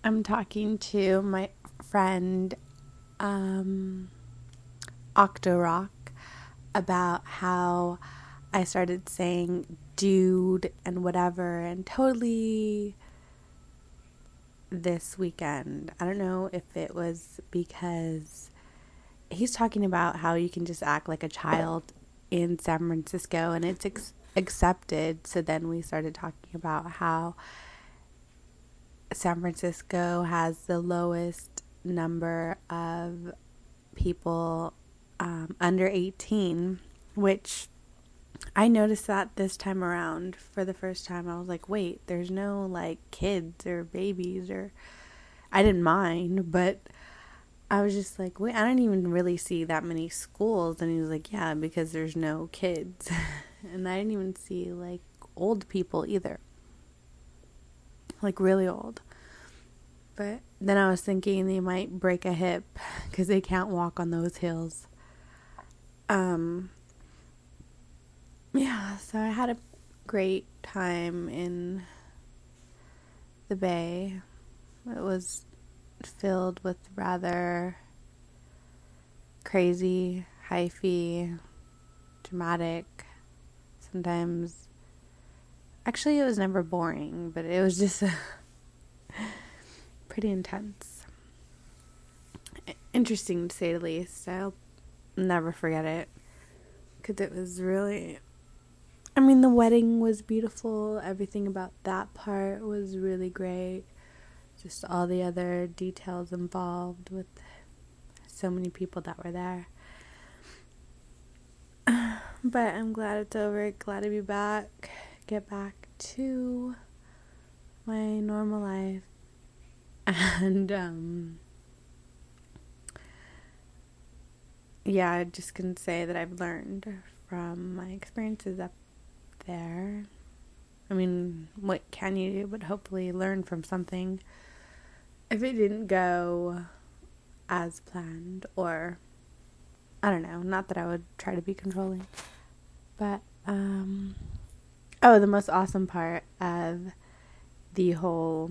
I'm talking to my friend Octorock about how I started saying dude and whatever and totally this weekend. I don't know if it was because he's talking about how you can just act like a child in San Francisco and it's accepted. So then we started talking about how San Francisco has the lowest number of people under 18, which I noticed that this time around for the first time. I was like, wait, there's no like kids or babies, or I didn't mind, but I was just like, wait, I don't even really see that many schools. And he was like, yeah, because there's no kids. And I didn't even see like old people either, like really old. But then I was thinking they might break a hip because they can't walk on those hills. Um, yeah, so I had a great time in the Bay. It was filled with rather crazy, hyphy, dramatic, sometimes. Actually, it was never boring, but it was just pretty intense. Interesting to say the least. I'll never forget it because it was really. I mean, the wedding was beautiful. Everything about that part was really great. Just all the other details involved with so many people that were there. But I'm glad it's over. Glad to be back. Get back to my normal life. And, yeah, I just can say that I've learned from my experiences up there. I mean, what can you do but hopefully learn from something if it didn't go as planned, or I don't know, not that I would try to be controlling, but oh, the most awesome part of the whole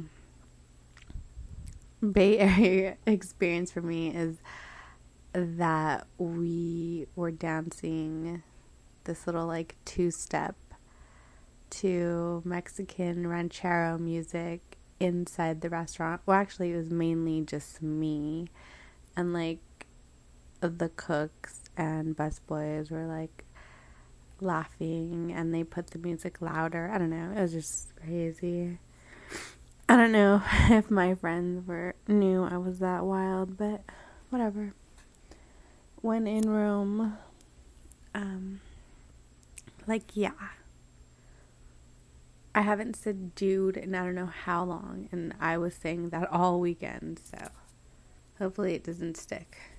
Bay Area experience for me is that we were dancing this little like two-step to Mexican ranchero music inside the restaurant. Well, actually, it was mainly just me, and like the cooks and busboys were like laughing, and they put the music louder. I don't know. It was just crazy. I don't know if my friends knew I was that wild, but whatever. When in Rome, like yeah, I haven't said dude in I don't know how long, and I was saying that all weekend, so hopefully it doesn't stick.